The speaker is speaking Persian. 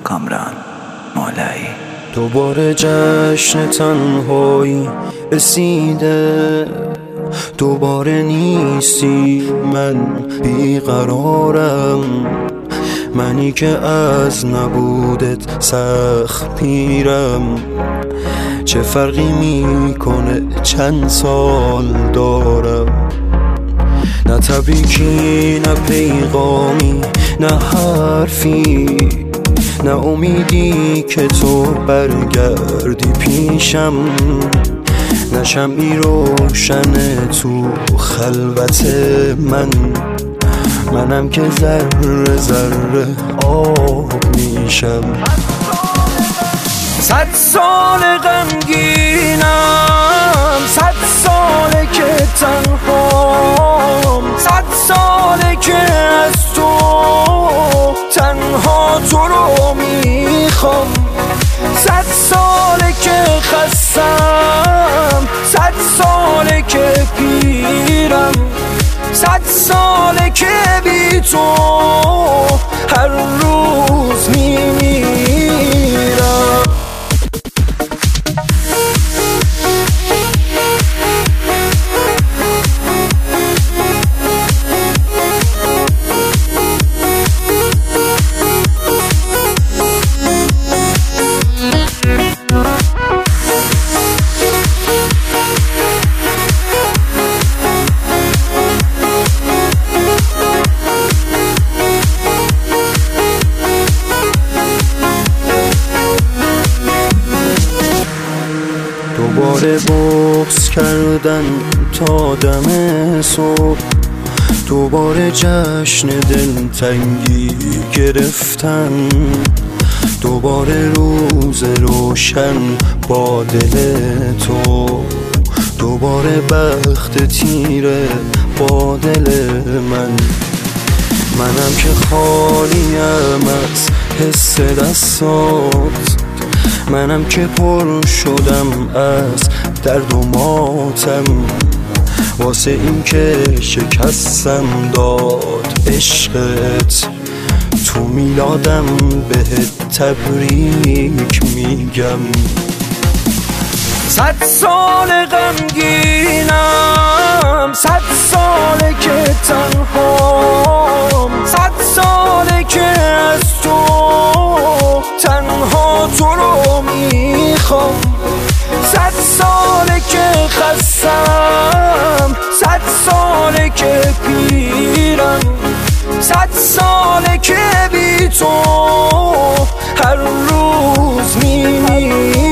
کامران مولایی. دوباره جشن تنهایی رسیده، دوباره نیستی، من بیقرارم، منی که از نبودت سخت پیرم. چه فرقی میکنه چند سال دارم؟ نه تبریکی نه پیغامی نه حرفی، نه امیدی که تو برگردی پیشم، نه شمعی روشن تو خلوت منم که ذره ذره آب میشم. 100 سال غمگینم، 100 ساله که تنهام، 100 ساله که از تو تنها تو رو میخوام، 100 ساله که خستم، 100 ساله که پیرم، 100 ساله که بی تو هر روز میمیرم. دوباره بغض کردن تا دم صبح، دوباره جشن دلتنگی گرفتن، دوباره روز روشن با دل تو، دوباره بخت تیره با دل منم که خالیم از حس دستات، منم که پر شدم از درد و ماتم، واسه این که شکستم داد عشقت، تو میلادم بهت تبریک میگم. 100 سال غمگینم، 100 ساله که تنهام، 100 ساله که از تو تنها تو رو میخوام، 100 ساله که خستم، 100 ساله که پیرم، 100 ساله که بی تو هر روز میمیرم.